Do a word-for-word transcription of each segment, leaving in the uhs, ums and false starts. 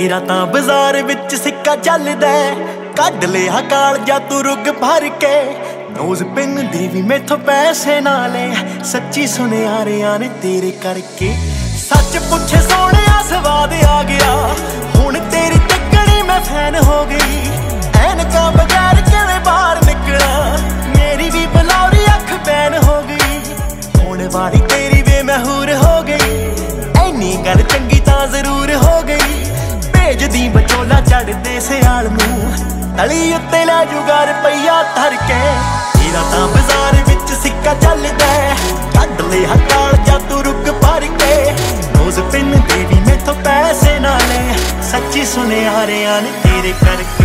ਤੇਰਾ ਤਾਂ ਬਾਜ਼ਾਰ ਵਿੱਚ ਸਿੱਕਾ ਚੱਲਦਾ, ਕੱਢ ਲਿਆ ਕਾਲਜਾ ਤੂੰ ਰੁੱਗ ਭਰ ਕੇ। ਨੋਜ਼ ਪਿੰਨ ਦੇ ਵੀ ਮੈਥੋਂ ਪੈਸੇ ਨਾ ਲੈ, ਸੱਚੀ ਸੁਨਿਆਰਿਆਂ ਨੇ ਤੇਰੇ ਕਰਕੇ। ਸੱਚ ਪੁੱਛੇ ਸੋਹਣਿਆ ਸਵਾਦ ਆ ਗਿਆ, ਹੁਣ ਤੇਰੀ ਤੱਕਣੀ ਮੈਂ ਫੈਨ ਹੋ ਗਈ। ਐਨਕਾਂ ਬਗੈਰ ਕਿਵੇਂ ਬਾਹਰ ਨਿਕਲਾਂ, ਮੇਰੀ ਵੀ ਬਲੌਰੀ ਅੱਖ ਬੈਨ ਹੋ ਗਈ। ਹੋਣ ਵਾਲੀ ਤੇਰੀ ਵੇ ਮਸ਼ਹੂਰ ਹੋ ਗਈ, ਐਨੀ ਗੱਲ ਚੰਗੀ ਤਾਂ ਜ਼ਰੂਰ ਹੋ ਗਈ। ਭੇਜਦੀ ਬਚੋਲਾ ਚੜਦੇ ਸਿਆਲ ਨੂੰ, ਤਲੀ ਉੱਤੇ ਲੈ ਜੂਗਾ ਰੁਪਈਆ ਧਰ ਕੇ। ਤੇਰਾ ਤਾਂ ਬਾਜ਼ਾਰ ਵਿੱਚ ਸਿੱਕਾ ਚੱਲਦਾ, ਕੱਢ ਲਿਆ ਕਾਲਜਾ ਤੂੰ ਰੁੱਗ ਭਰ ਕੇ। ਨੋਜ਼ ਪਿੰਨ ਦੇ ਵੀ ਮੈਥੋਂ ਪੈਸੇ ਨਾ ਲੈ, ਸੱਚੀ ਸੁਨਿਆਰਿਆਂ ਨੇ ਤੇਰੇ ਕਰਕੇ।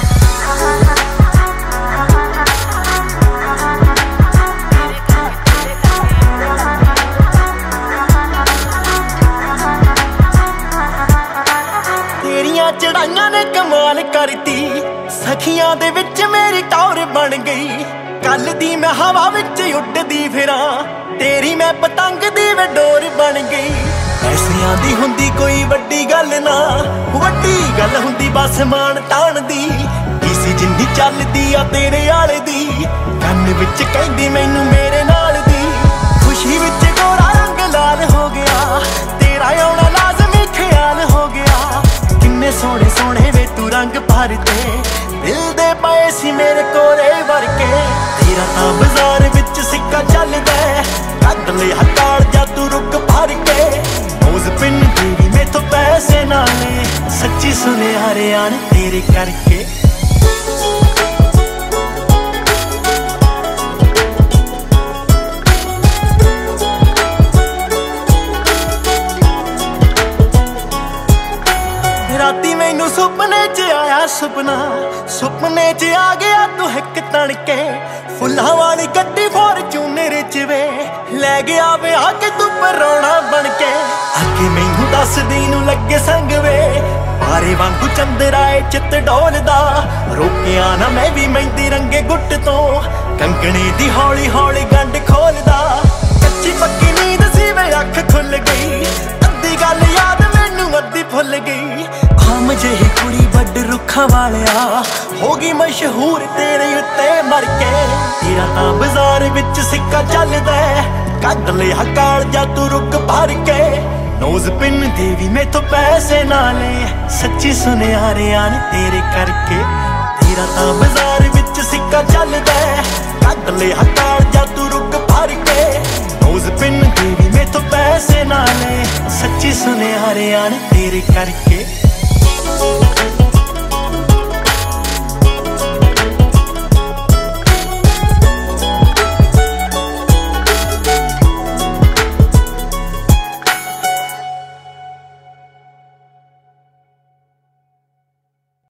ਤੇਰੀਆਂ ਚੜਾਈਆਂ ਨੇ ਕਮਾਲ ਕਰਤੀ, ਸਖੀਆਂ ਦੇ ਵਿੱਚ ਮੇਰੀ ਟੌਰ ਬਣ ਗਈ। ਕੱਲ ਦੀ ਮੈਂ ਹਵਾ ਵਿੱਚ ਉੱਡਦੀ ਫਿਰਾਂ, ਤੇਰੀ ਮੈਂ ਪਤੰਗ ਦੀ ਵੇ ਡੋਰ ਬਣ ਗਈ। ਪੈਸਿਆਂ ਦੀ ਹੁੰਦੀ ਕੋਈ ਵੱਡੀ ਗੱਲ ਨਾ, ਵੱਡੀ ਗੱਲ ਹੁੰਦੀ ਬਸ ਮਾਣ ਤਾਣ ਦੀ। ਕਿਸੇ ਜਿੰਨੀ ਚੱਲਦੀ ਆ ਤੇਰੇ ਆਲੇ ਦੀ, ਕੰਨ ਵਿੱਚ ਕਹਿੰਦੀ ਮੈਨੂੰ ਮੇਰੇ ਨਾਲ ਦੀ। ਖੁਸ਼ੀ ਵਿੱਚ ਗੋਰਾ ਰੰਗ ਲਾਲ ਹੋ ਗਿਆ, ਤੇਰਾ ਆਉਣਾ ਲਾਜ਼ਮੀ ਖਿਆਲ ਹੋ ਗਿਆ। ਕਿੰਨੇ ਸੋਹਣੇ ਸੋਹਣੇ ਵੇ ਤੂੰ ਰੰਗ ਭਰਦੇ, ਦਿਲ ਦੇ ਪਏ ਸੀ ਮੇਰੇ ਕੋਲੇ ਵਰਕੇ। ਤੇਰਾ ਤਾਂ ਬਾਜ਼ਾਰ ਵਿੱਚ ਸਿੱਕਾ ਚੱਲਦਾ, ਕੱਢ ਲਿਆ ਕਾਲਜਾ ਤੂੰ ਰੁੱਗ ਭਰ ਕੇ। ਨੋਜ਼ ਪਿੰਨ ਦੇ ਵੀ ਮੈਥੋਂ ਪੈਸੇ ਨਾ ਲੈ, ਸੱਚੀ ਸੁਨਿਆਰਿਆਂ ਨੇ ਤੇਰੇ ਕਰਕੇ। ਰਾਤੀ ਮੈਨੂੰ ਸੁਪਨੇ 'ਚ ਆਇਆ ਸੁਪਨਾ, ਸੁਪਨੇ 'ਚ ਆ ਗਿਆ ਤੂੰ ਹਿੱਕ ਤਣ ਕੇ। ਫੁੱਲਾਂ ਵਾਲੀ ਗੱਡੀ ਫੋਰਚੂਨਰ 'ਚ ਵੇ, ਲੈ ਗਿਆ ਵੇ ਆ ਕੇ ਤੂੰ ਪਰੌਣਾ ਬਣ ਕੇ। ਅੱਗੇ ਮੈਨੂੰ ਦੱਸਦੀ ਨੂੰ ਲੱਗੇ ਸੰਗ ਵੇ, ਪਾਰੇ ਵਾਂਗੂ ਚੰਦਰਾ ਏ ਚਿੱਤ ਡੋਲਦਾ। ਰੋਕਿਆ ਨਾ ਮੈਂ ਵੀ ਮਹਿੰਦੀ ਰੰਗੇ ਗੁੱਟ ਤੋਂ, ਕੰਗਣੇ ਦੀ ਹੌਲੀ ਹੌਲੀ ਗੰਢ ਖੋਲਦਾ। ਕੱਚੀ ਪੱਕੀ ਨੀਂਦ ਸੀ ਵੇ ਅੱਖ ਖੁੱਲ ਗਈ, ਅੱਧੀ ਗੱਲ ਯਾਦ ਮੈਨੂੰ ਅੱਧੀ ਭੁੱਲ ਗਈ। ਆਮ ਜਿਹੀ ਕੁੜੀ ਵੱਡ ਰੁੱਖਾਂ ਵਾਲਿਆ, ਹੋ ਗਈ ਮਸ਼ਹੂਰ ਤੇਰੇ ਉੱਤੇ ਮਰ ਕੇ। ਤੇਰਾ ਤਾਂ ਬਾਜ਼ਾਰ ਵਿੱਚ ਸਿੱਕਾ ਚੱਲਦਾ, ਕੱਢ ਲਿਆ ਕਾਲਜਾ ਤੂੰ ਰੁੱਗ ਭਰ ਕੇ। ਨੋਜ਼ ਪਿੰਨ ਦੇ ਵੀ ਮੈਥੋਂ ਪੈਸੇ ਨਾ ਲੈ, ਸੱਚੀ ਸੁਨਿਆਰਿਆਂ ਨੇ ਤੇਰੇ ਕਰਕੇ। ਤੇਰਾ ਤਾਂ ਬਾਜ਼ਾਰ ਵਿੱਚ ਸਿੱਕਾ ਚੱਲਦਾ, ਕੱਢ ਲਿਆ ਕਾਲਜਾ ਤੂੰ ਰੁੱਗ ਭਰ ਕੇ। ਨੋਜ਼ ਪਿੰਨ ਦੇ ਵੀ ਮੈਥੋਂ ਪੈਸੇ ਨਾ ਲੈ, ਸੱਚੀ ਸੁਨਿਆਰਿਆਂ ਨੇ ਤੇਰੇ ਕਰਕੇ।